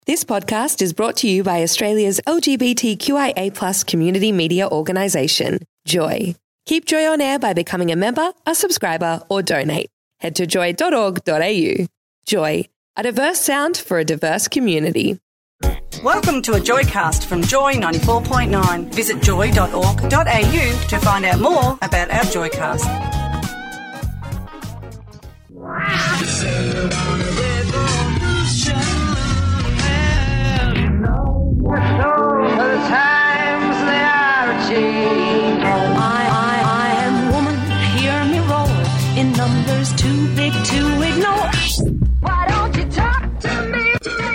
This podcast is brought to you by Australia's LGBTQIA+ community media organisation, Joy. Keep Joy on air by becoming a member, a subscriber, or donate. Head to joy.org.au. Joy, a diverse sound for a diverse community. Welcome to a Joycast from Joy 94.9. Visit joy.org.au to find out more about our Joycast. I am woman, hear me roar, in numbers too big to ignore. Why don't you talk to me?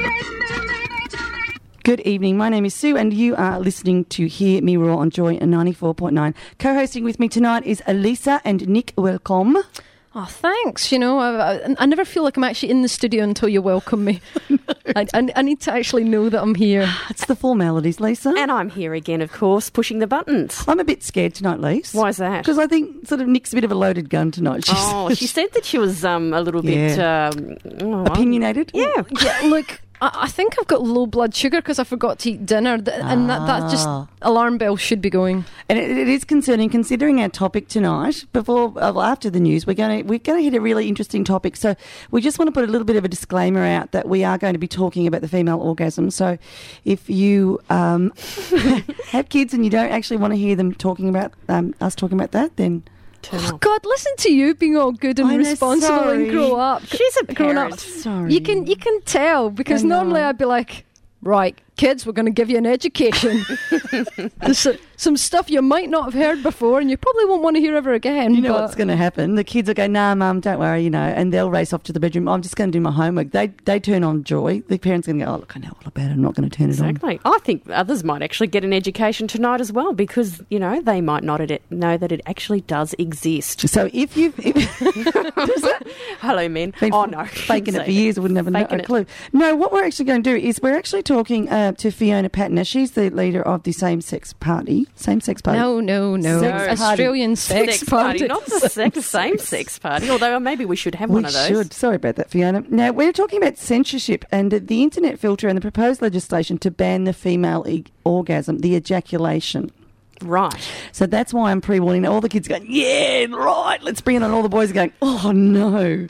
Good evening, my name is Sue and you are listening to Hear Me Roar on Joy 94.9. Co-hosting with me tonight is Elisa and Nick. Welcome. Oh, thanks. You know, I never feel like I'm actually in the studio until you welcome me. I need to actually know that I'm here. It's the formalities, Lisa. And I'm here again, of course, pushing the buttons. I'm a bit scared tonight, Lisa. Why is that? Because I think sort of Nick's a bit of a loaded gun tonight. She said that she was a little bit... opinionated? Yeah. Look, I think I've got low blood sugar because I forgot to eat dinner, and that just alarm bell should be going. And it is concerning, considering our topic tonight. After the news, we're going to hit a really interesting topic. So we just want to put a little bit of a disclaimer out that we are going to be talking about the female orgasm. So if you have kids and you don't actually want to hear them talking about us talking about that, then. Oh God, listen to you being all good and responsible and grow up. She's a parent. Sorry. You can tell because normally I'd be like, right, kids, we're going to give you an education. There's some stuff you might not have heard before and you probably won't want to hear ever again. You know what's going to happen? The kids will go, nah, Mum, don't worry, and they'll race off to the bedroom. I'm just going to do my homework. They turn on Joy. The parents are going to go, oh, look, I know all about it. I'm not going to turn it on. Exactly. I think others might actually get an education tonight as well because, they might not know that it actually does exist. So if you've... Hello, men. Faking it for years, I wouldn't have a clue. No, what we're actually going to do is we're actually talking to Fiona Patten. She's the leader of the same-sex party. Same-sex party. No. Australian sex party. Not the same-sex party, although maybe we should have one of those. We should. Sorry about that, Fiona. Now, we're talking about censorship and the internet filter and the proposed legislation to ban the female orgasm, the ejaculation. Right. So that's why I'm pre-warning all the kids going, yeah, right, let's bring it on. All the boys are going, oh, no.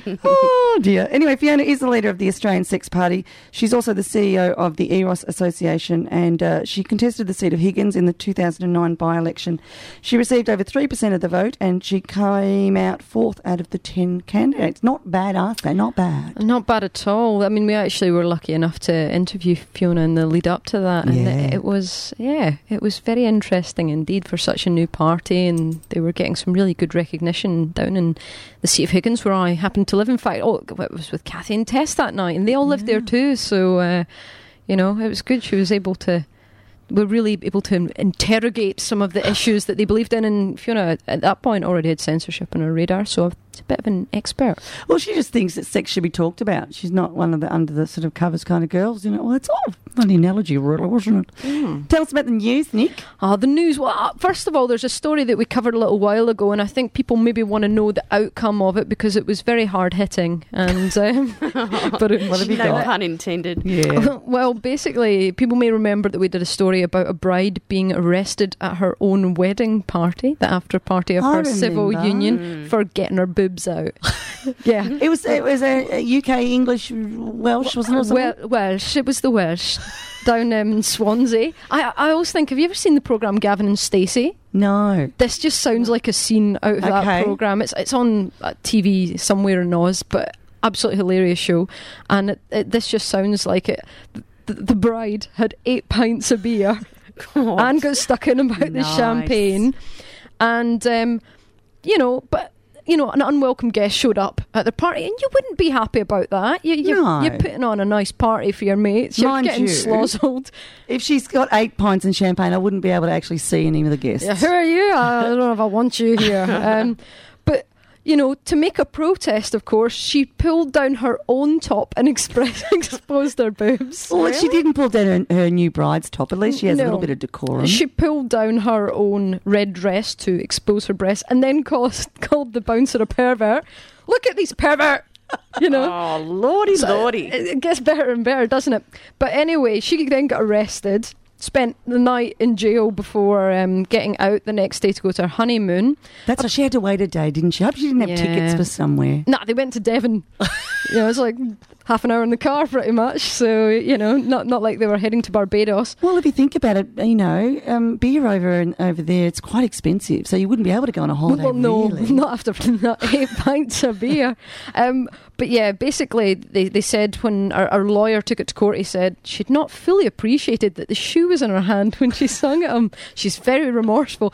Oh, dear. Anyway, Fiona is the leader of the Australian Sex Party. She's also the CEO of the Eros Association and she contested the seat of Higgins in the 2009 by-election. She received over 3% of the vote and she came out fourth out of the 10 candidates. Not bad, are they? Not bad. Not bad at all. I mean, we actually were lucky enough to interview Fiona in the lead up to that and it was very interesting indeed for such a new party, and they were getting some really good recognition down in the seat of Higgins where I happened to live. In fact, it was with Kathy and Tess that night and they all lived there too, so it was good. She was able to were really able to interrogate some of the issues that they believed in, and Fiona at that point already had censorship on her radar, so she's a bit of an expert. Well, she just thinks that sex should be talked about. She's not one of the under the sort of covers kind of girls, Well, it's all a funny analogy, really, wasn't it? Tell us about the news, Nick. The news. Well, first of all, there's a story that we covered a little while ago, and I think people maybe want to know the outcome of it because it was very hard hitting. And but what have you got? No pun intended. Yeah. Well, basically, people may remember that we did a story about a bride being arrested at her own wedding party, the after party of her civil union, for getting her boobs out. Yeah, it was a UK English Welsh, wasn't it? Welsh. It was the Welsh down in Swansea. I always think, have you ever seen the programme Gavin and Stacey? No. This just sounds like a scene out of that programme. It's on TV somewhere in Oz, but absolutely hilarious show. And this just sounds like it. The bride had 8 pints of beer and got stuck in about the champagne. And, but... an unwelcome guest showed up at the party, and you wouldn't be happy about that. You're putting on a nice party for your mates. You're getting slozzled. If she's got 8 pints and champagne, I wouldn't be able to actually see any of the guests. Yeah, who are you? I don't know if I want you here. But to make a protest, of course, she pulled down her own top and exposed her boobs. Well, she didn't pull down her new bride's top. At least she has a little bit of decorum. She pulled down her own red dress to expose her breasts and then called the bouncer a pervert. Look at these pervert. You know? Oh, lordy, lordy. It gets better and better, doesn't it? But anyway, she then got arrested, spent the night in jail before getting out the next day to go to her honeymoon. That's why she had to wait a day, didn't she? I hope she didn't have tickets for somewhere. Nah, they went to Devon. You know, it's like half an hour in the car pretty much. So, you know, not like they were heading to Barbados. Well, if you think about it, you know, beer over there, it's quite expensive. So you wouldn't be able to go on a holiday, Well, no, really. not after not 8 pints of beer. But yeah, basically, they said when our lawyer took it to court, he said she'd not fully appreciated that the shoe was in her hand when she sung at him. She's very remorseful.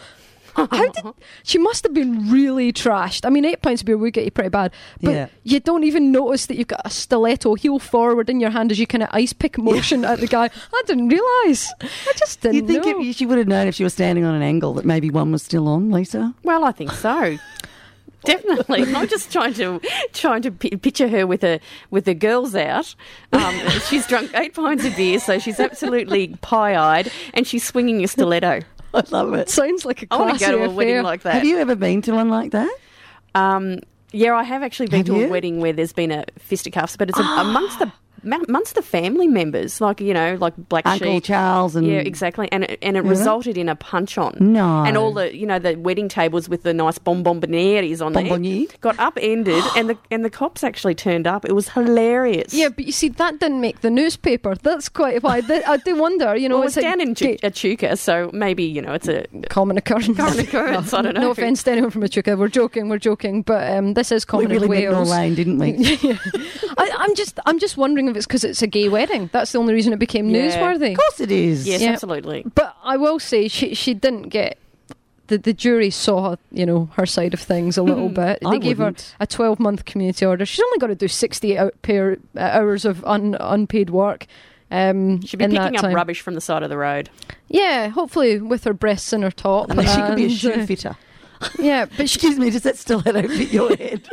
She must have been really trashed. I mean, 8 pints of beer would get you pretty bad, but you don't even notice that you've got a stiletto heel forward in your hand as you kind of ice pick motion at the guy. I didn't realise. I just didn't know. You think she would have known if she was standing on an angle that maybe one was still on, Lisa? Well, I think so. Definitely. I'm just trying to picture her with the girls out. She's drunk 8 pints of beer, so she's absolutely pie-eyed, and she's swinging a stiletto. I love it. Sounds like a I want to classy go to a wedding affair. like that. Have you ever been to one like that? Yeah, I have actually been to a wedding where there's been a fisticuffs, but it's amongst the family members, like, you know, like Black Uncle Sheep. Charles and... Yeah, exactly. And it resulted in a punch-on. No. And all the, you know, the wedding tables with the nice bonbonnieres on Bonbonniere? there got upended, and the cops actually turned up. It was hilarious. Yeah, but you see, that didn't make the newspaper. That's quite why. I do wonder, you know. Well, it's down in Echuca, so maybe, you know, it's a common occurrence. I don't know. No offence to anyone from Echuca. We're joking. But this is common we really in Wales. meant Nor Lane, didn't we? Yeah. I'm just wondering if it's because it's a gay wedding. That's the only reason it became newsworthy. Of course it is. Yes, Yeah. absolutely. But I will say she didn't get. The jury saw, you know, her side of things a little bit. They gave her a 12-month community order. She's only got to do 68 hours of unpaid work. She'd be picking up rubbish from the side of the road. Yeah, hopefully with her breasts in her top. And she could be a shoe fitter. Yeah, but Excuse me, does that stiletto fit your head?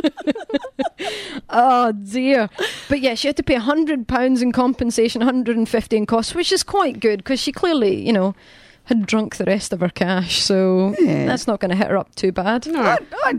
Oh dear. But yeah, she had to pay £100 in compensation, $150 in costs, which is quite good because she clearly, you know, had drunk the rest of her cash, so that's not going to hit her up too bad. No.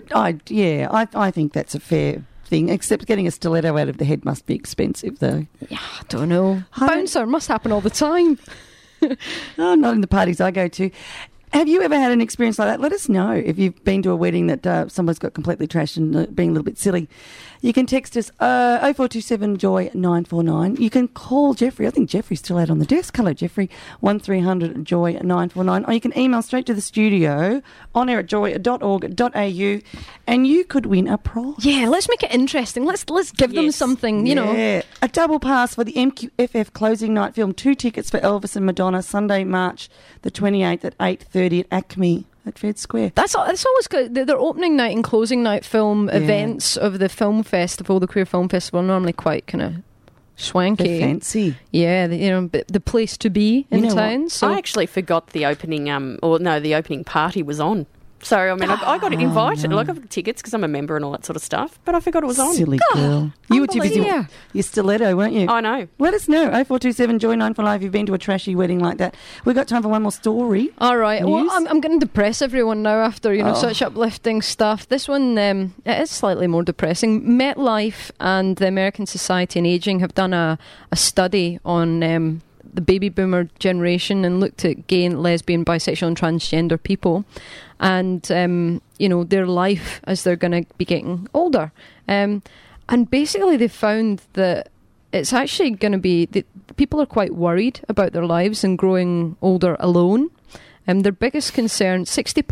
I think that's a fair thing, except getting a stiletto out of the head must be expensive, though. Yeah, I don't know. Bouncer must happen all the time. Oh, not in the parties I go to. Have you ever had an experience like that? Let us know if you've been to a wedding that someone's got completely trashed and being a little bit silly. You can text us 0427 Joy 949. You can call Jeffrey. I think Jeffrey's still out on the desk. Hello, Jeffrey. 1300 Joy 949. Or you can email straight to the studio on air at joy.org.au, and you could win a prize. Yeah, let's make it interesting. Let's give them something, you know. Yeah, a double pass for the MQFF closing night film. 2 tickets for Elvis and Madonna, Sunday, March the 28th at 8:30 at Acme at Fed Square. That's always good. Their opening night and closing night film events of the film festival, the Queer Film Festival, are normally quite kind of swanky. They're fancy. Yeah, you know, the place to be in town. So I actually forgot the opening, the opening party was on. So, I mean, I got invited. Like, I've got tickets because I'm a member and all that sort of stuff, but I forgot it was on. Silly girl. You were too busy with your stiletto, weren't you? I know. Let us know. 0427 Joy 945 if you've been to a trashy wedding like that. We've got time for one more story. All right. News. Well, I'm going to depress everyone now after, you know, such uplifting stuff. This one it is slightly more depressing. MetLife and the American Society on Aging have done a study on the baby boomer generation and looked at gay and lesbian, bisexual and transgender people and, you know, their life as they're going to be getting older. And basically they found that it's actually going to be... people are quite worried about their lives and growing older alone. Their biggest concern,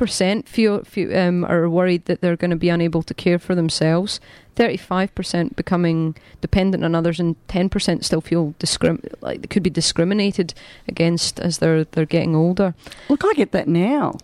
60% are worried that they're going to be unable to care for themselves, 35% becoming dependent on others, and 10% still feel like they could be discriminated against as they're getting older. Look, I get that now.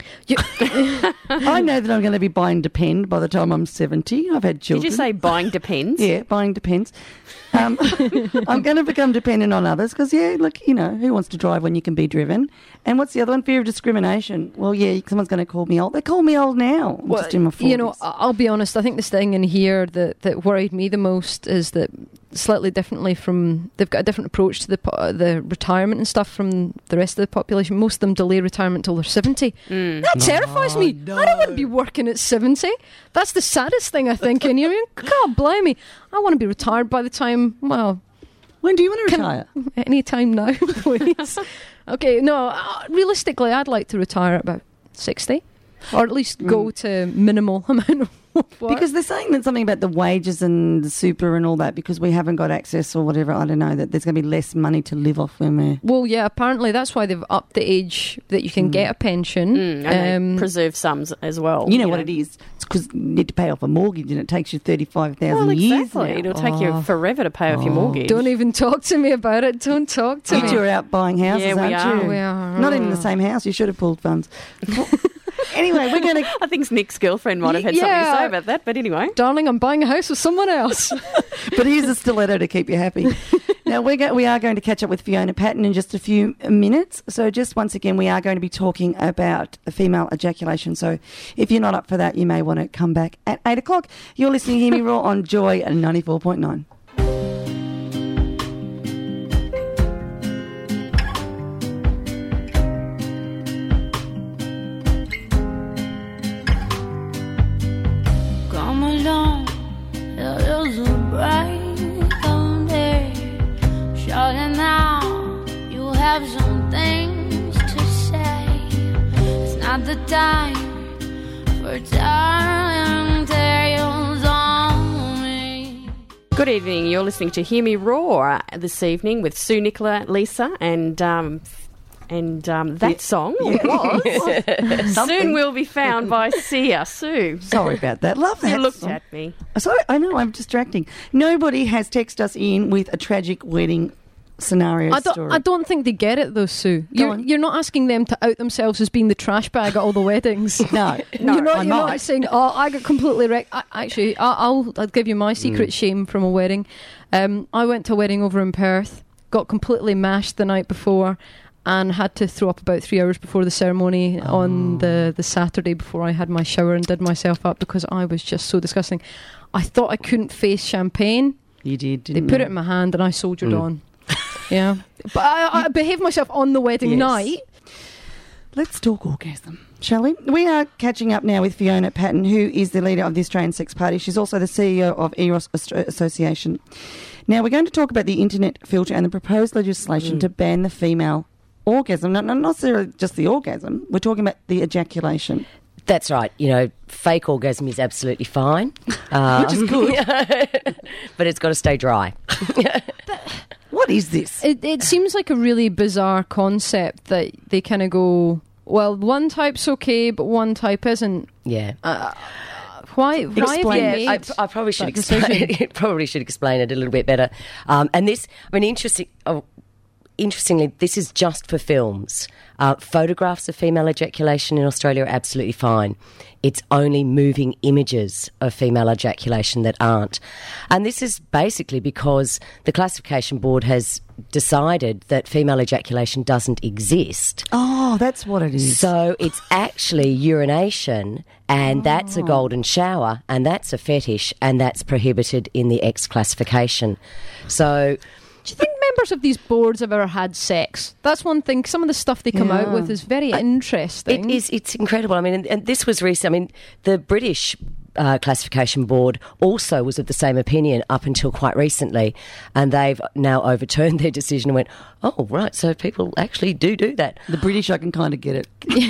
I know that I'm going to be buying Depend by the time I'm 70. I've had children. Did you say buying depends? Yeah, buying depends. I'm going to become dependent on others because, look, you know, who wants to drive when you can be driven? And what's the other one? Fear of discrimination. Well, yeah, someone's going to call me old. They call me old now. I'm just in my 40s. You know, I'll be honest. I think this thing in here that that worried me the most is that slightly differently from, they've got a different approach to the retirement and stuff from the rest of the population. Most of them delay retirement till they're 70. That terrifies me. No. I don't want to be working at 70. That's the saddest thing, I think. And you're, God blimey, I want to be retired by the time, well... When do you want to retire? Any time now, please. Okay, no, realistically, I'd like to retire at about 60. Or at least go to minimal amount of work. Because they're saying that something about the wages and the super and all that, because we haven't got access or whatever, I don't know, that there's going to be less money to live off when we're... Well, yeah, apparently that's why they've upped the age that you can get a pension. And they preserve sums as well. You know what it is? It's because you need to pay off a mortgage and it takes you 35,000 years exactly. now. It'll take you forever to pay off your mortgage. Don't even talk to me about it. Don't talk to You me. two are out buying houses, Yeah, we aren't are. you? We are. Not even in the same house. You should have pulled funds. Anyway, we're going to... I think Nick's girlfriend might have had something to Yeah. say about that, but anyway. Darling, I'm buying a house with someone else. But here's a stiletto to keep you happy. Now, we are going to catch up with Fiona Patton in just a few minutes. So just once again, we are going to be talking about female ejaculation. So if you're not up for that, you may want to come back at 8 o'clock. You're listening to Hear Me Roar on Joy 94.9. Come along, it is a bright day. Shorty now, you have some things to say. It's not the time for telling tales on me. Good evening. You're listening to Hear Me Roar this evening with Sue, Nicola, Lisa, and that song was Soon Will Be Found by Sia. Sue. Sorry about that. Love that You looked song. at me. Sorry, I know, I'm distracting. Nobody has texted us in with a tragic wedding scenario story. I don't think they get it though, Sue. Go on. You're not asking them to out themselves as being the trash bag at all the weddings. No, You're I not might. saying, oh, I got completely wrecked. Actually, I'll give you my secret shame from a wedding. I went to a wedding over in Perth, got completely mashed the night before, and had to throw up about 3 hours before the ceremony on the Saturday before I had my shower and did myself up because I was just so disgusting. I thought I couldn't face champagne. You did, They didn't put you? it in my hand and I soldiered on. Yeah. But I behaved myself on the wedding Yes. night. Let's talk orgasm, shall we? We are catching up now with Fiona Patton, who is the leader of the Australian Sex Party. She's also the CEO of Eros Association. Now, we're going to talk about the internet filter and the proposed legislation to ban the female orgasm. Not necessarily just the orgasm. We're talking about the ejaculation. That's right. You know, fake orgasm is absolutely fine. Which is good. But it's got to stay dry. What is this? It seems like a really bizarre concept that they kind of go, well, one type's okay, but one type isn't. Yeah. Why have you Explain. made I probably should that decision? explain it a little bit better. And this, I mean, interestingly, this is just for films. Photographs of female ejaculation in Australia are absolutely fine. It's only moving images of female ejaculation that aren't. And this is basically because the Classification Board has decided that female ejaculation doesn't exist. Oh, that's what it is. So it's actually urination, and that's a golden shower, and that's a fetish, and that's prohibited in the X classification. So... Do you think members of these boards have ever had sex? That's one thing. Some of the stuff they come out with is very interesting. It's incredible. I mean, and this was recent. I mean, the British Classification Board also was of the same opinion up until quite recently, and they've now overturned their decision and went, oh, right, so people actually do that. The British, I can kind of get it.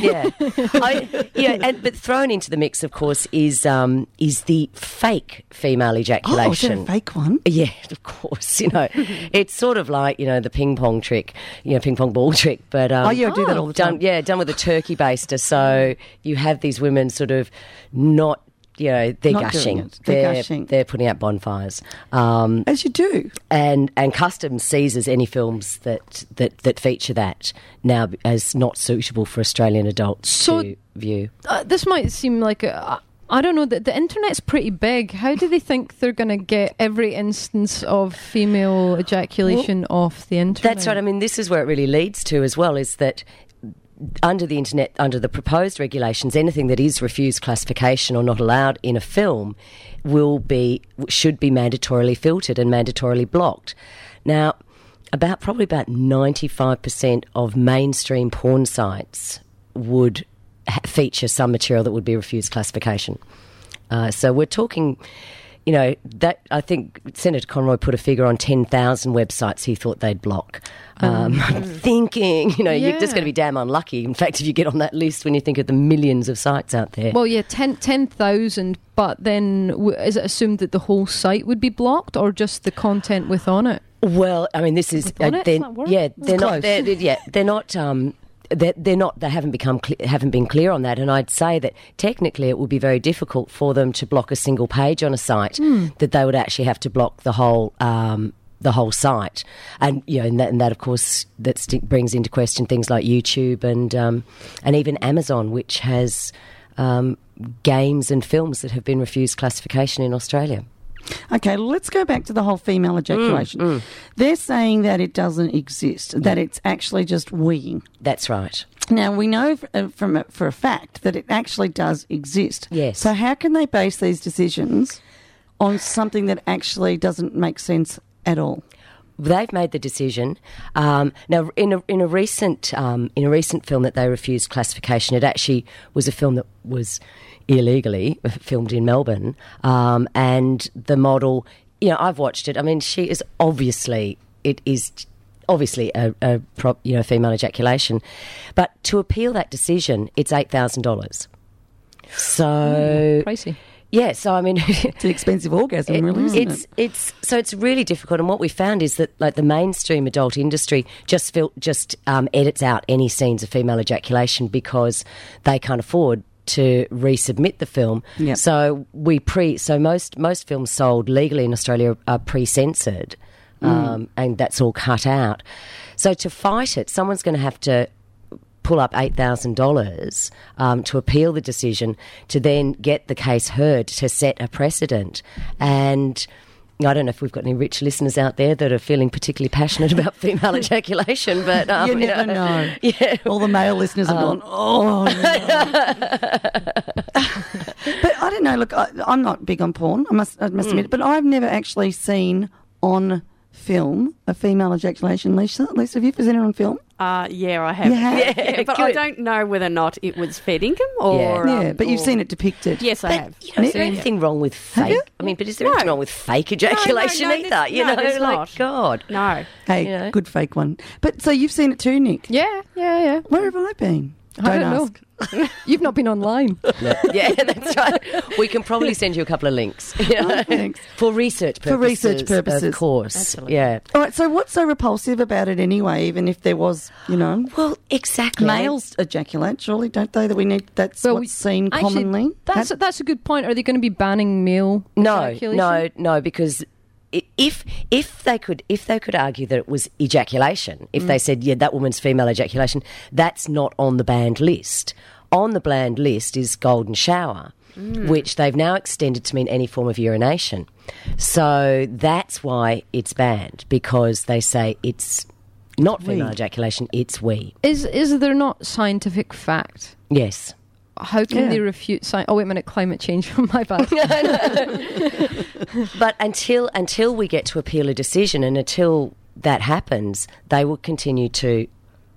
Yeah. But thrown into the mix, of course, is the fake female ejaculation. Oh, is that a fake one? Yeah, of course. You know, it's sort of like, you know, the ping pong trick, ping pong ball trick. But I do that all the time. done with a turkey baster. So you have these women sort of not. They're Not gushing. doing it. They're gushing. They're putting out bonfires. As you do. And Customs seizes any films that feature that now as not suitable for Australian adults to view. This might seem like I don't know, the internet's pretty big. How do they think they're going to get every instance of female ejaculation off the internet? That's right. I mean, this is where it really leads to as well, is that under the proposed regulations, anything that is refused classification or not allowed in a film should be mandatorily filtered and mandatorily blocked. Now, probably about 95% of mainstream porn sites would feature some material that would be refused classification. So we're talking, that I think Senator Conroy put a figure on 10,000 websites he thought they'd block. I'm thinking, you're just going to be damn unlucky. In fact, if you get on that list when you think of the millions of sites out there. Well, yeah, 10,000, but then is it assumed that the whole site would be blocked or just the content within it? Well, I mean, this is... They haven't been clear on that, and I'd say that technically it would be very difficult for them to block a single page on a site, that they would actually have to block the whole site, and that of course brings into question things like YouTube and even Amazon, which has games and films that have been refused classification in Australia. Okay, let's go back to the whole female ejaculation. They're saying that it doesn't exist, that it's actually just weeing. That's right. Now, we know for a fact that it actually does exist. Yes. So how can they base these decisions on something that actually doesn't make sense at all? They've made the decision. Now, in a recent film that they refused classification, it actually was a film that was illegally filmed in Melbourne, and the model, I've watched it. I mean, it is obviously a female ejaculation, but to appeal that decision, it's $8,000. So pricey. Yeah, so I mean, it's an expensive orgasm, really, isn't it? It's really difficult, and what we found is that the mainstream adult industry just edits out any scenes of female ejaculation because they can't afford to resubmit the film. Yep. So most films sold legally in Australia are pre-censored, and that's all cut out. So to fight it, someone's going to have to pull up $8,000 to appeal the decision, to then get the case heard, to set a precedent. And I don't know if we've got any rich listeners out there that are feeling particularly passionate about female ejaculation, but you never know. Yeah. All the male listeners have gone, oh, no. But I don't know. Look, I'm not big on porn, I must admit, but I've never actually seen on film a female ejaculation. Lisa, have you presented on film? Yeah, I have. You have? Yeah, but I don't know whether or not it was fair income or... Yeah, but you've seen it depicted. Yes, I have. Is there anything wrong with fake? I mean, but is there anything wrong with fake ejaculation either? there's not. God. No. Hey, good fake one. But so you've seen it too, Nick? Yeah. Where have I been? I don't know. You've not been online. No. Yeah, that's right. We can probably send you a couple of links. Thanks. For research purposes. Of course. Absolutely. Yeah. All right, so what's so repulsive about it anyway, even if there was, Well, exactly. Males ejaculate, surely, don't they? That's what's seen commonly. That's a good point. Are they going to be banning male ejaculation? No, because if they could argue that it was ejaculation, if they said, that woman's female ejaculation, that's not on the banned list. On the banned list is golden shower, which they've now extended to mean any form of urination. So that's why it's banned, because they say it's not female ejaculation, it's wee. Is there not scientific fact? Yes. How can they refute science? Oh, wait a minute, climate change from my bad. But until we get to appeal a decision, and until that happens, they will continue to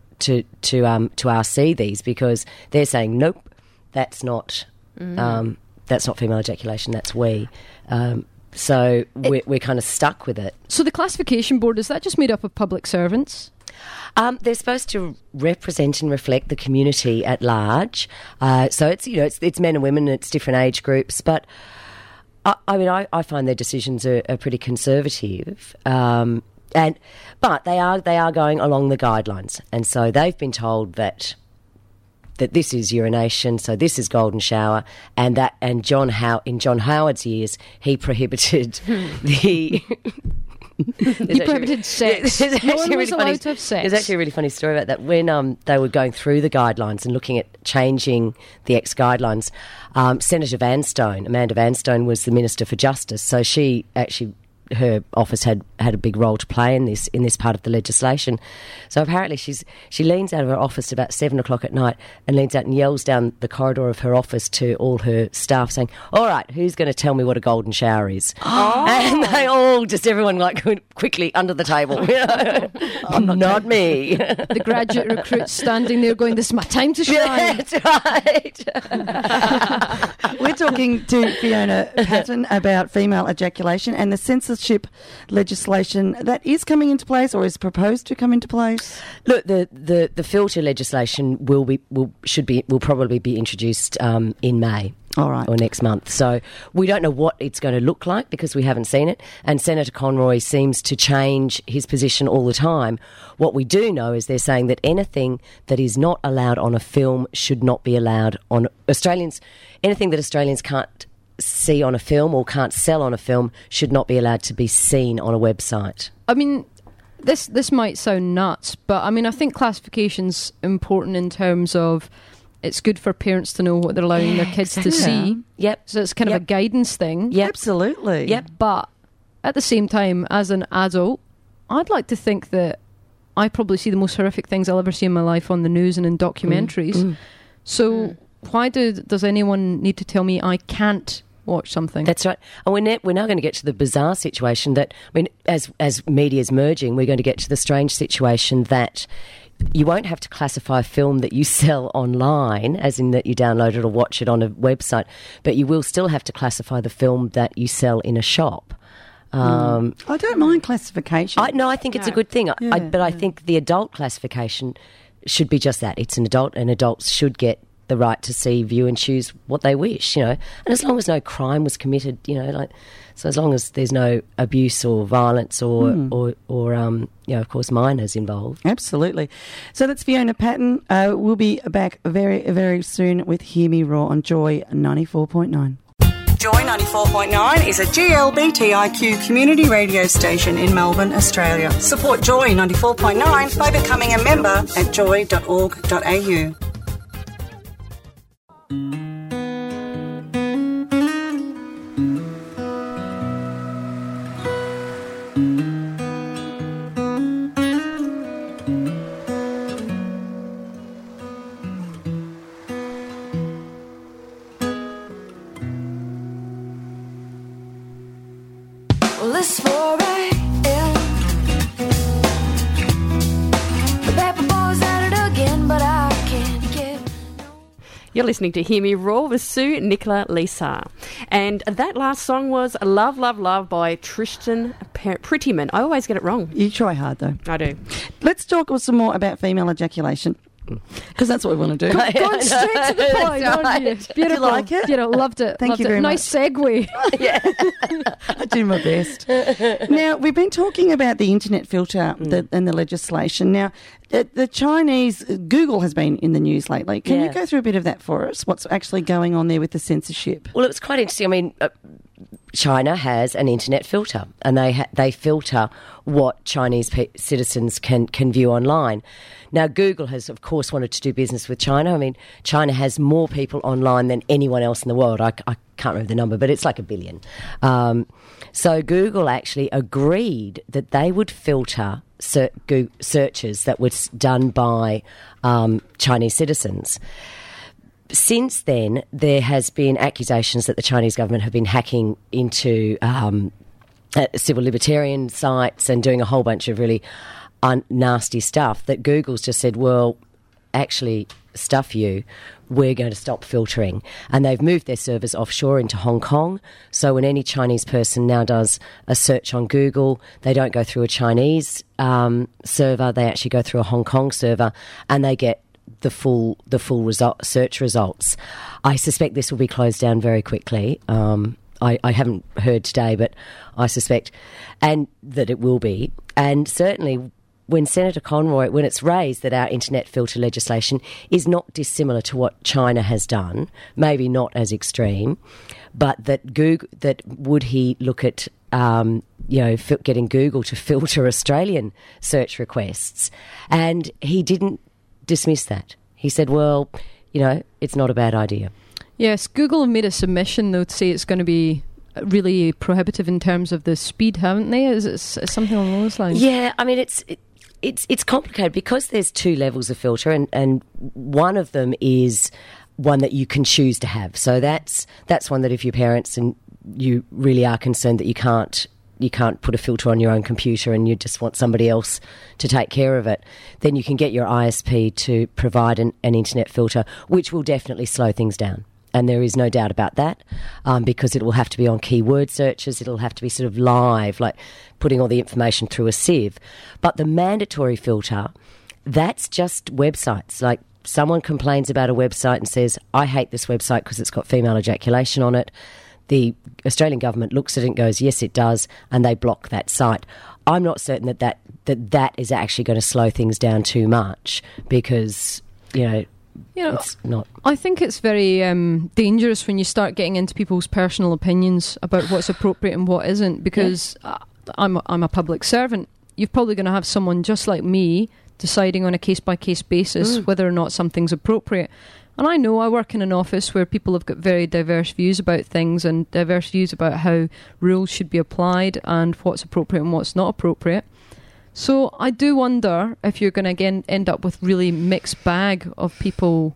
RC these, because they're saying, nope, that's not female ejaculation, that's wee. So we're kind of stuck with it. So the classification board, is that just made up of public servants? They're supposed to represent and reflect the community at large. So it's men and women, and it's different age groups. But I find their decisions are pretty conservative. But they are going along the guidelines, and so they've been told that this is urination, so this is golden shower, and in John Howard's years, he prohibited the. He prohibited sex. No one was allowed to have sex. There's actually a really funny story about that. When they were going through the guidelines and looking at changing the ex-guidelines, Senator Amanda Vanstone was the Minister for Justice, so she actually her office had a big role to play in this part of the legislation. So apparently she leans out of her office about 7 o'clock at night and leans out and yells down the corridor of her office to all her staff saying, "All right, who's going to tell me what a golden shower is?" Oh. And they all everyone like quickly under the table. Not me. The graduate recruits standing there going, "This is my time to shine." That's right. We're talking to Fiona Patten about female ejaculation and the censorship legislation that is coming into place or is proposed to come into place. Look, the filter legislation will probably be introduced in May. All right. Or next month. So we don't know what it's going to look like because we haven't seen it. And Senator Conroy seems to change his position all the time. What we do know is they're saying that anything that is not allowed on a film should not be allowed on Australians. Anything that Australians can't see on a film or can't sell on a film should not be allowed to be seen on a website. I mean, this might sound nuts, but I mean, I think classification's important in terms of it's good for parents to know what they're allowing their kids to see. Yep. So it's kind of a guidance thing. Yep. Absolutely. Yep. But at the same time, as an adult, I'd like to think that I probably see the most horrific things I'll ever see in my life on the news and in documentaries. So why does anyone need to tell me I can't watch something? That's right. And we're now going to get to the bizarre situation that, I mean, as media's merging, we're going to get to the strange situation that you won't have to classify a film that you sell online, as in that you download it or watch it on a website, but you will still have to classify the film that you sell in a shop. I don't mind classification. I think it's a good thing. But I think the adult classification should be just that. It's an adult, and adults should get the right to see, view and choose what they wish, And as long as no crime was committed, so as long as there's no abuse or violence or of course, minors involved. Absolutely. So that's Fiona Patten. We'll be back very, very soon with Hear Me Roar on Joy 94.9. Joy 94.9 is a GLBTIQ community radio station in Melbourne, Australia. Support Joy 94.9 by becoming a member at joy.org.au. This 4 a.m. The paper boy's at it again, but I can't get no. You're listening to Hear Me Roar with Sue Nicola Lisa. And that last song was Love, Love, Love by Tristan Prettyman. I always get it wrong. You try hard, though. I do. Let's talk some more about female ejaculation. Because that's what we want to do. Going straight to the point, aren't you? Beautiful. Did you like it? Loved it. Thank loved you it. very Nice much. segue. I do my best. Now, we've been talking about the internet filter and the legislation. Now, the Chinese, Google has been in the news lately. Can you go through a bit of that for us? What's actually going on there with the censorship? Well, it was quite interesting. I mean, China has an internet filter, and they filter what Chinese citizens can view online. Now, Google has, of course, wanted to do business with China. I mean, China has more people online than anyone else in the world. I can't remember the number, but it's like 1 billion. So Google actually agreed that they would filter searches that were done by Chinese citizens. Since then, there has been accusations that the Chinese government have been hacking into civil libertarian sites and doing a whole bunch of really nasty stuff, that Google's just said, well, actually, stuff you, we're going to stop filtering. And they've moved their servers offshore into Hong Kong. So when any Chinese person now does a search on Google, they don't go through a Chinese server, they actually go through a Hong Kong server, and they get the full search results. I suspect this will be closed down very quickly. I haven't heard today, but I suspect and that it will be. And certainly when Senator Conroy, when it's raised that our internet filter legislation is not dissimilar to what China has done, maybe not as extreme, but that would he look at getting Google to filter Australian search requests? And he didn't dismiss that. He said, well, it's not a bad idea. Yes, Google have made a submission, though, to say it's going to be really prohibitive in terms of the speed, haven't they? Is it something along those lines? Yeah, I mean, it's complicated because there's two levels of filter, and one of them is one that you can choose to have. So that's one that if you're parents and you really are concerned that you can't put a filter on your own computer and you just want somebody else to take care of it, then you can get your ISP to provide an internet filter, which will definitely slow things down. And there is no doubt about that, because it will have to be on keyword searches. It'll have to be sort of live, like putting all the information through a sieve. But the mandatory filter, that's just websites. Like someone complains about a website and says, I hate this website because it's got female ejaculation on it. The Australian government looks at it and goes, yes, it does, and they block that site. I'm not certain that is actually going to slow things down too much because, it's not. I think it's very dangerous when you start getting into people's personal opinions about what's appropriate and what isn't, because I'm a public servant. You're probably going to have someone just like me deciding on a case-by-case basis whether or not something's appropriate. And I know I work in an office where people have got very diverse views about things and diverse views about how rules should be applied and what's appropriate and what's not appropriate. So I do wonder if you're going to again end up with really mixed bag of people,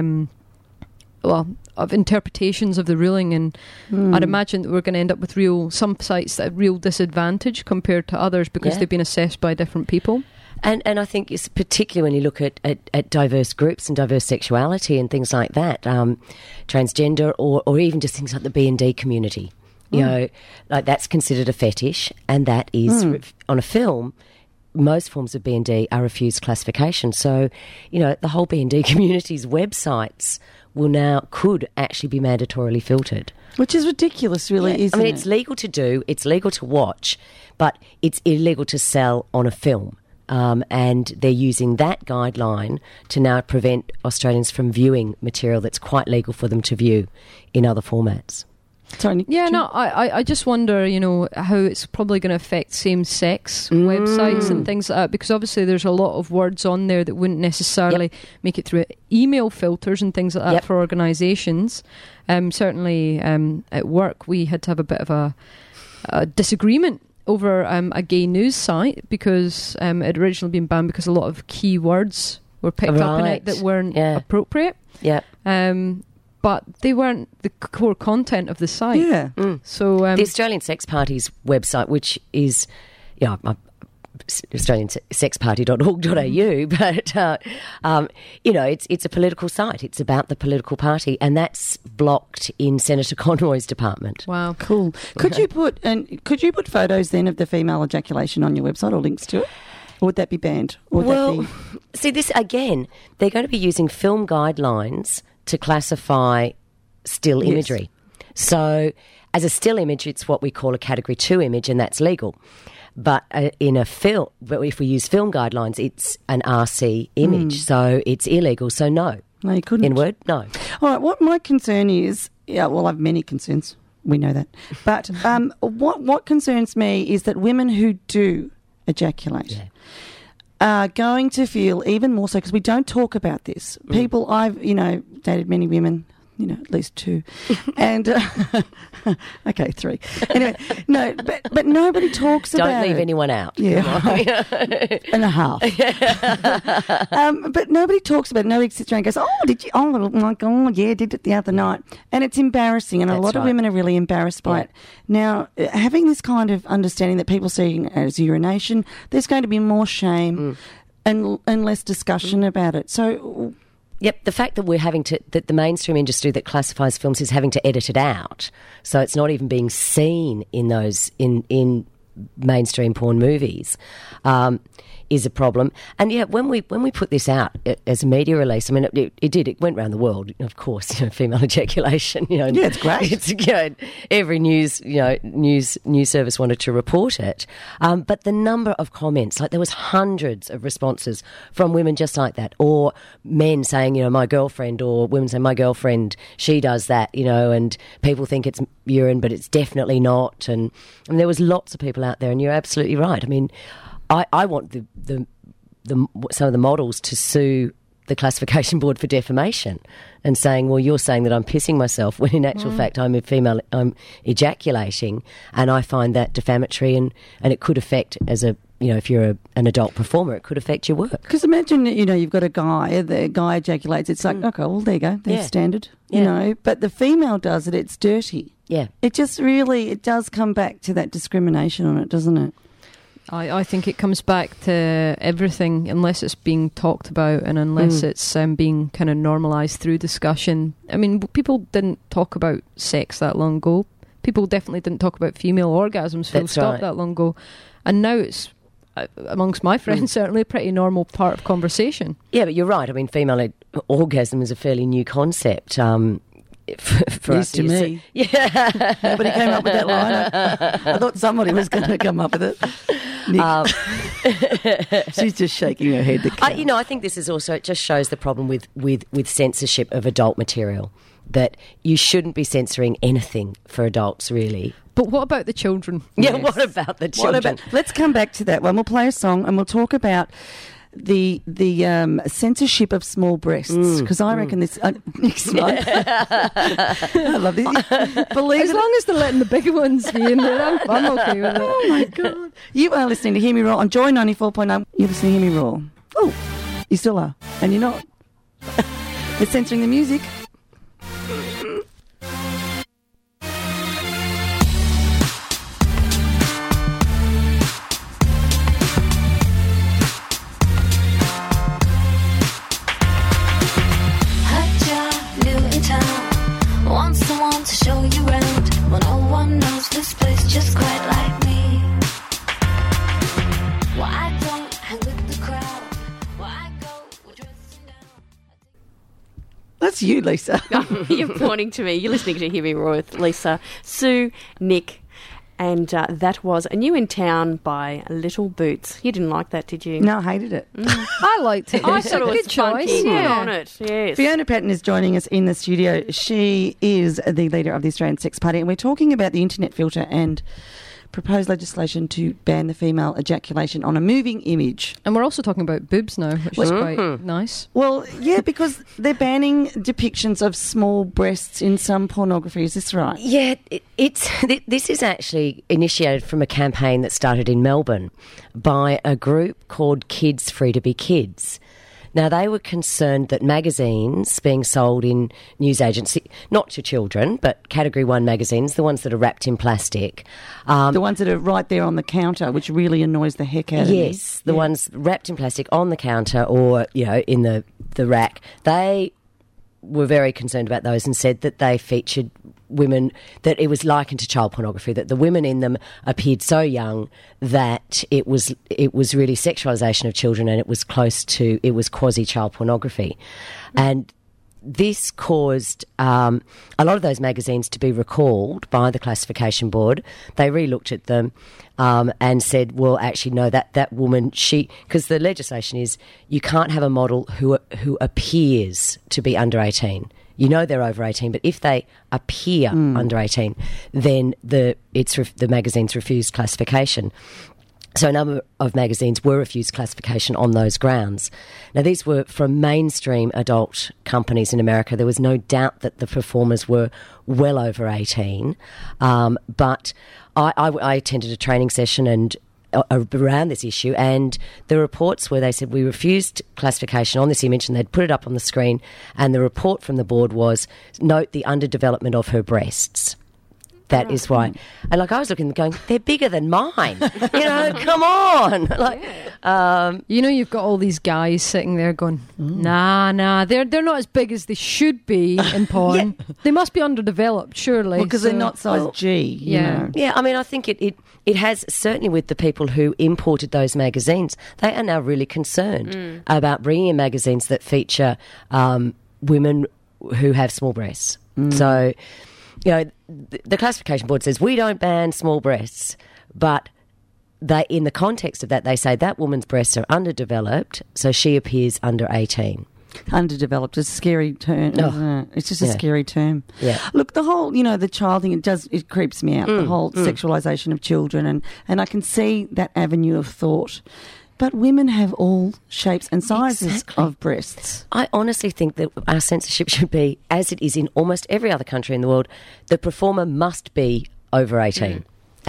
of interpretations of the ruling, and I'd imagine that we're going to end up with some sites that have real disadvantage compared to others because they've been assessed by different people. And I think it's particularly when you look at diverse groups and diverse sexuality and things like that, transgender or even just things like the B&D community. You know, like that's considered a fetish, and that is on a film. Most forms of B&D are refused classification. So, the whole B&D community's websites could actually be mandatorily filtered. Which is ridiculous, really, isn't it? It's legal to do, it's legal to watch, but it's illegal to sell on a film. And they're using that guideline to now prevent Australians from viewing material that's quite legal for them to view in other formats. Sorry, I just wonder, how it's probably going to affect same-sex websites and things like that, because obviously there's a lot of words on there that wouldn't necessarily make it through email filters and things like that for organisations. Certainly at work we had to have a bit of a disagreement over a gay news site because it had originally been banned because a lot of keywords were picked up in it that weren't appropriate. Yeah. But they weren't the core content of the site. Yeah. So the Australian Sex Party's website, which is, AustralianSexParty.org.au, but it's a political site. It's about the political party, and that's blocked in Senator Conroy's department. Wow, cool. Could you put photos then of the female ejaculation on your website or links to it? Or would that be banned? See, this again, they're going to be using film guidelines to classify still imagery. So, as a still image, it's what we call a Category 2 image, and that's legal. But in a film, if we use film guidelines, it's an RC image, so it's illegal. So no, you couldn't. In Word, no. All right. What my concern is, I have many concerns. We know that, but what concerns me is that women who do ejaculate are going to feel even more so because we don't talk about this. People, I've dated many women. At least 2. And, okay, 3. Anyway, no, but nobody talks about it. Don't leave anyone out. Yeah. And a half. But nobody talks about it. Nobody sits around and goes, did you? Oh, my God, yeah, did it the other night. And it's embarrassing, and a lot of women are really embarrassed by it. Now, having this kind of understanding that people see it as urination, there's going to be more shame and less discussion about it. So... Yep, the fact that that the mainstream industry that classifies films is having to edit it out, so it's not even being seen in those in mainstream porn movies, is a problem. And when we put this out as a media release, I mean, it went around the world. Of course, female ejaculation. It's great. It's every news service wanted to report it. But the number of comments, like there was hundreds of responses from women just like that, or men saying, my girlfriend, or women saying, my girlfriend, she does that, and people think it's urine, but it's definitely not. And there was lots of people out there, and you're absolutely right. I mean, I want the some of the models to sue the classification board for defamation and saying, well, you're saying that I'm pissing myself when in actual fact I'm ejaculating, and I find that defamatory, and it could affect if you're an adult performer, it could affect your work. Because imagine, you've got the guy ejaculates, it's like, okay, well, there you go, there's standard, but the female does it, it's dirty. Yeah. It just really, it does come back to that discrimination on it, doesn't it? I think it comes back to everything, unless it's being talked about and unless it's being kind of normalised through discussion. I mean, people didn't talk about sex that long ago. People definitely didn't talk about female orgasms full stop that long ago. And now it's, amongst my friends, certainly a pretty normal part of conversation. Yeah, but you're right. I mean, female orgasm is a fairly new concept. For us to me. Yeah. Nobody came up with that line. I thought somebody was going to come up with it. Nick. She's just shaking her head. I think this is also, it just shows the problem with censorship of adult material, that you shouldn't be censoring anything for adults, really. But what about the children? Yeah, what about the children? Let's come back to that one. We'll play a song and we'll talk about the censorship of small breasts, because I reckon this Nick's right. I love this. As long as they're letting the bigger ones be in there, I'm okay with it. Oh my God. You are listening to Hear Me Roar on Joy 94.9. You're listening to Hear Me Roar. Oh, you still are. And you're not. We're censoring the music. Want someone to show you around, well, no one knows this place just quite like me. Well, I don't hang with the crowd. Well, I go, we're dressing down. That's you, Lisa. You're pointing to me. You're listening to Hear Me Roar with Lisa, Sue, Nick, and that was A New in Town by Little Boots. You didn't like that, did you? No, I hated it. I liked it. I thought it was good choice. funky. Good Yeah. on it. Yes. Fiona Patton is joining us in the studio. She is the leader of the Australian Sex Party, and we're talking about the internet filter and proposed legislation to ban the female ejaculation on a moving image. And we're also talking about boobs now, which is quite nice. Well, yeah, because they're banning depictions of small breasts in some pornography. Is this right? Yeah, this is actually initiated from a campaign that started in Melbourne by a group called Kids Free to Be Kids. Now, they were concerned that magazines being sold in newsagents, not to children, but Category 1 magazines, the ones that are wrapped in plastic. The ones that are right there on the counter, which really annoys the heck out of me. Yes, the ones wrapped in plastic on the counter or, in the rack. They were very concerned about those and said that they featured women, that it was likened to child pornography, that the women in them appeared so young that it was really sexualisation of children, and it was quasi child pornography. And this caused a lot of those magazines to be recalled by the classification board. They re-looked at them and said, well, actually, no, that woman, because the legislation is you can't have a model who appears to be under 18. You know they're over 18, but if they appear under 18, then the magazine's refused classification. So a number of magazines were refused classification on those grounds. Now, these were from mainstream adult companies in America. There was no doubt that the performers were well over 18. But I attended a training session and around this issue, and the reports where they said we refused classification on this image, and they'd put it up on the screen, and the report from the board was, note the underdevelopment of her breasts. That is why. And I was looking and going, they're bigger than mine. Come on. You've got all these guys sitting there going, nah, they're not as big as they should be in porn. Yeah. They must be underdeveloped, surely. Well, because they're not size G. Yeah. Yeah, I mean, I think it has, certainly with the people who imported those magazines, they are now really concerned about bringing in magazines that feature women who have small breasts. So, the classification board says we don't ban small breasts, but they, in the context of that, they say that woman's breasts are underdeveloped, so she appears under 18. Underdeveloped is a scary term, isn't it? It's just a scary term. Yeah. Look, the whole, the child thing, it creeps me out, the whole sexualisation of children, and I can see that avenue of thought. But women have all shapes and sizes Exactly. of breasts. I honestly think that our censorship should be, as it is in almost every other country in the world, the performer must be over 18.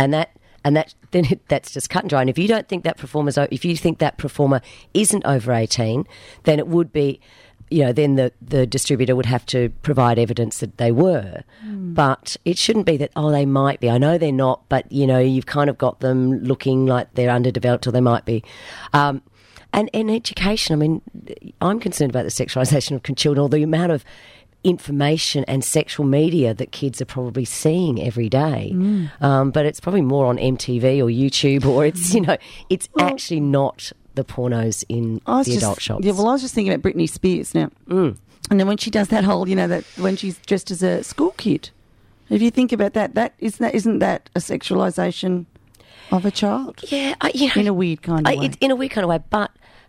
That's just cut and dry. And if you don't think that if you think that performer isn't over 18, then it would be, then the distributor would have to provide evidence that they were. But it shouldn't be that, they might be. I know they're not, but, you've kind of got them looking like they're underdeveloped, or they might be. And in education, I mean, I'm concerned about the sexualisation of children, or the amount of information and sexual media that kids are probably seeing every day. But it's probably more on MTV or YouTube, or it's, it's actually not the pornos in the adult shops. Yeah, well, I was just thinking about Britney Spears now. And then when she does that whole, that when she's dressed as a school kid, if you think about that, isn't that a sexualisation of a child? Yeah, in a weird kind of way. In a weird kind of way, but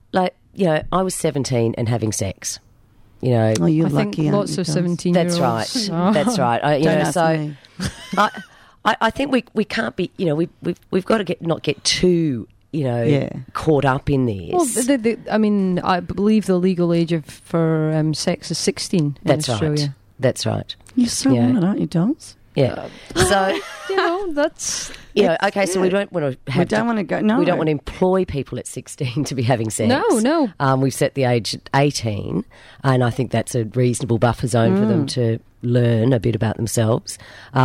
I was 17 and having sex. Oh, you're I lucky. think lots of 17-year-olds. That's right. That's right. Don't ask me. I think we can't be. We've got to not get too caught up in this. Well, I believe the legal age for sex is 16 in Australia. Right. That's right. You're so on it, aren't you, dolls? Yeah. So that's okay. So we don't want to have. We don't want to go. No, we don't want to employ people at 16 to be having sex. No. We've set the age at 18, and I think that's a reasonable buffer zone for them to learn a bit about themselves.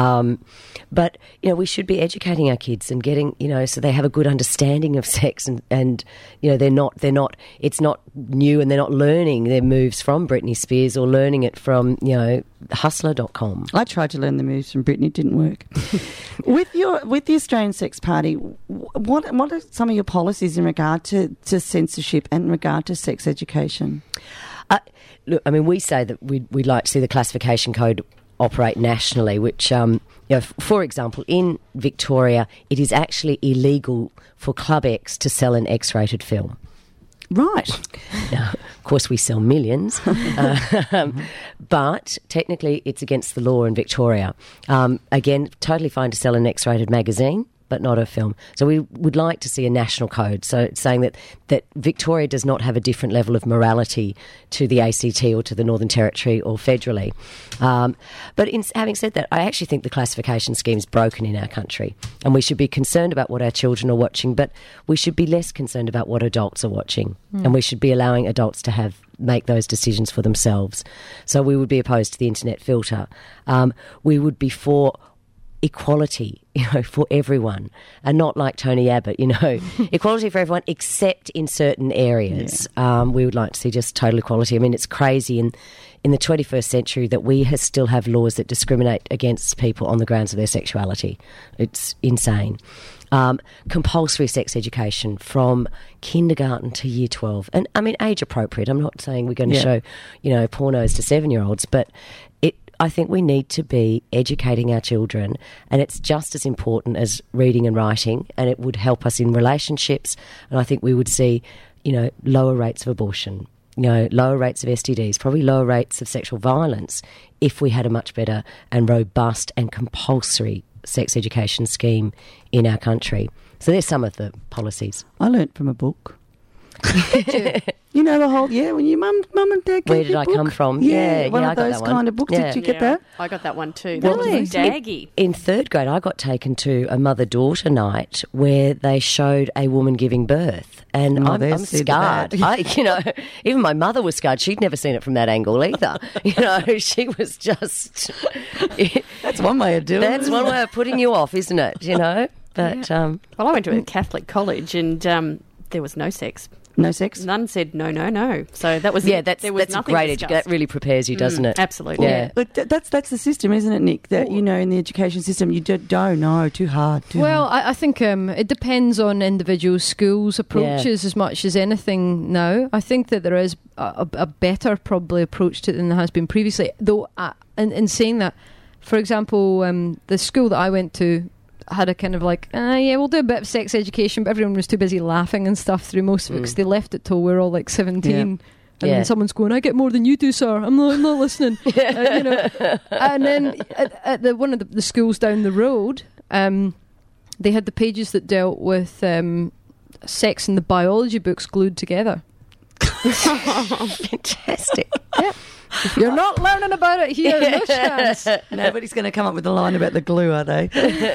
But we should be educating our kids and getting so they have a good understanding of sex, and they're not it's not new, and they're not learning their moves from Britney Spears or learning it from hustler.com. I tried to learn the moves from Britney, it didn't work. With the Australian Sex Party, what are some of your policies in regard to censorship and in regard to sex education? Look, I mean, we say that we'd like to see the classification code operate nationally, which, for example, in Victoria, it is actually illegal for Club X to sell an X-rated film. Right. Now, of course, we sell millions, but technically it's against the law in Victoria. Again, totally fine to sell an X-rated magazine, but not a film. So we would like to see a national code, so it's saying that Victoria does not have a different level of morality to the ACT or to the Northern Territory or federally. But having said that, I actually think the classification scheme is broken in our country, and we should be concerned about what our children are watching, but we should be less concerned about what adults are watching, and we should be allowing adults to make those decisions for themselves. So we would be opposed to the internet filter. We would be for equality, for everyone, and not like Tony Abbott, equality for everyone except in certain areas. Yeah. We would like to see just total equality. I mean, it's crazy in the 21st century that we still have laws that discriminate against people on the grounds of their sexuality. It's insane. Compulsory sex education from kindergarten to year 12, and I mean age appropriate. I'm not saying we're going to show pornos to 7-year-olds, but I think we need to be educating our children, and it's just as important as reading and writing, and it would help us in relationships, and I think we would see, lower rates of abortion, lower rates of STDs, probably lower rates of sexual violence if we had a much better and robust and compulsory sex education scheme in our country. So there's some of the policies. I learnt from a book. The whole when your mum and dad gave Where did you a I book? come from? One I of got those that one. kind of books. Yeah. Did you get that? I got that one too. Well, That was Daggy. In 3rd grade, I got taken to a mother-daughter night where they showed a woman giving birth, and I'm scarred. Even my mother was scarred. She'd never seen it from that angle either. She was just. That's one way of doing it. That's one way of putting you off, isn't it? But well, I went to a Catholic college, and there was no sex. No sex? None said no. So that was that's there was a nothing great discussed. that really prepares you, doesn't it? Absolutely. Yeah. But that's the system, isn't it, Nick? That in the education system, you don't know too hard. I think it depends on individual schools' approaches as much as anything. Now, I think that there is a better probably approach to it than there has been previously. Though, in saying that, for example, the school that I went to had a kind of we'll do a bit of sex education, but everyone was too busy laughing and stuff through most of it because they left it till we were all 17. Yeah. And then someone's going, "I get more than you do, sir. I'm not listening." And then at one of the schools down the road, they had the pages that dealt with sex in the biology books glued together. Fantastic. Yeah. You're not learning about it here, no chance. Nobody's going to come up with a line about the glue, are they?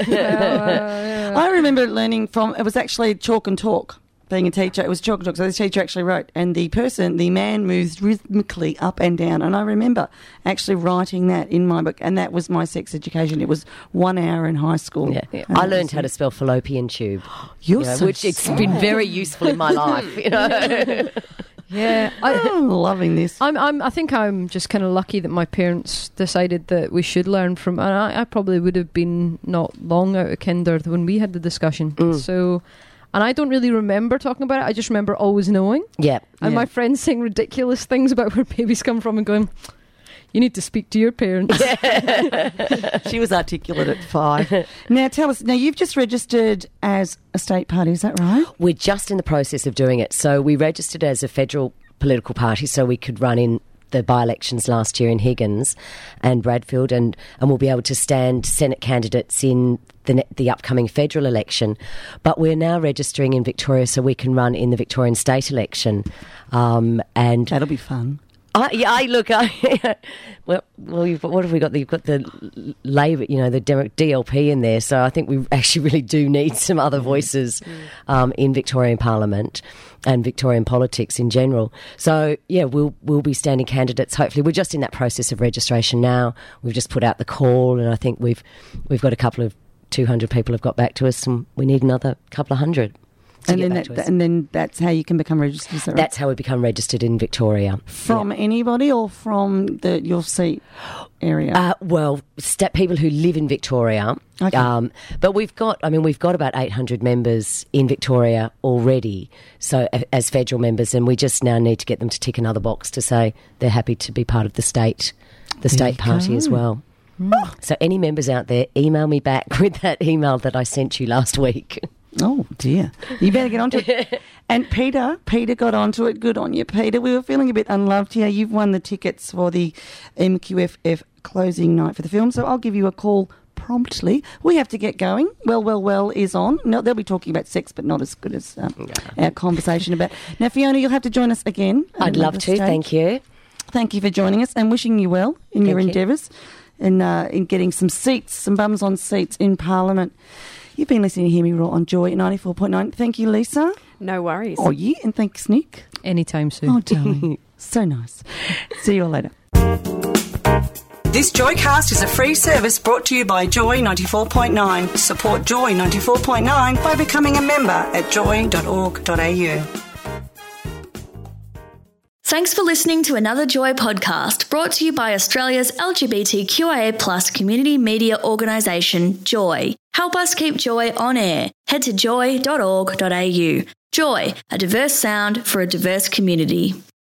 I remember learning from, it was actually Chalk and Talk. Being a teacher, it was Chalk and Talk. So the teacher actually wrote, and the man moves rhythmically up and down. And I remember actually writing that in my book, and that was my sex education. It was 1 hour in high school. Yeah. I learned how to spell fallopian tube, So which it's been very useful in my life. Yeah, I'm loving this. I think I'm just kind of lucky that my parents decided that we should learn from. And I probably would have been not long out of kinder when we had the discussion. So. And I don't really remember talking about it. I just remember always knowing. Yeah. And my friends saying ridiculous things about where babies come from and going, you need to speak to your parents. She was articulate at 5. Now, tell us, you've just registered as a state party, is that right? We're just in the process of doing it. So we registered as a federal political party so we could run in the by-elections last year in Higgins and Bradfield, and we'll be able to stand Senate candidates in the upcoming federal election. But we're now registering in Victoria so we can run in the Victorian state election. And that'll be fun. Well, what have we got? You've got the Labor, the DLP in there. So I think we actually really do need some other voices in Victorian Parliament and Victorian politics in general. So yeah, we'll be standing candidates. Hopefully, we're just in that process of registration now. We've just put out the call, and I think we've got a couple of 200 people have got back to us, and we need another couple of hundred. And then that's how you can become registered, is that right? That's how we become registered in Victoria. From anybody or from your seat area? People who live in Victoria. Okay. But we've got about 800 members in Victoria already, so as federal members, and we just now need to get them to tick another box to say they're happy to be part of the state party as well. So any members out there, email me back with that email that I sent you last week. Oh, dear. You better get onto it. And Peter got onto it. Good on you, Peter. We were feeling a bit unloved here. You've won the tickets for the MQFF closing night for the film, so I'll give you a call promptly. We have to get going. Well is on. No, they'll be talking about sex, but not as good as our conversation about. Now, Fiona, you'll have to join us again. I'd love to. Thank you. Thank you for joining us and wishing you well in your endeavours in getting some bums on seats in Parliament. You've been listening to Hear Me Raw on Joy 94.9. Thank you, Lisa. No worries. Oh, yeah, and thanks, Nick. Anytime soon. Oh, darling. So nice. See you all later. This Joycast is a free service brought to you by Joy 94.9. Support Joy 94.9 by becoming a member at joy.org.au. Thanks for listening to another Joy podcast brought to you by Australia's LGBTQIA+ community media organisation, Joy. Help us keep Joy on air. Head to joy.org.au. Joy, a diverse sound for a diverse community.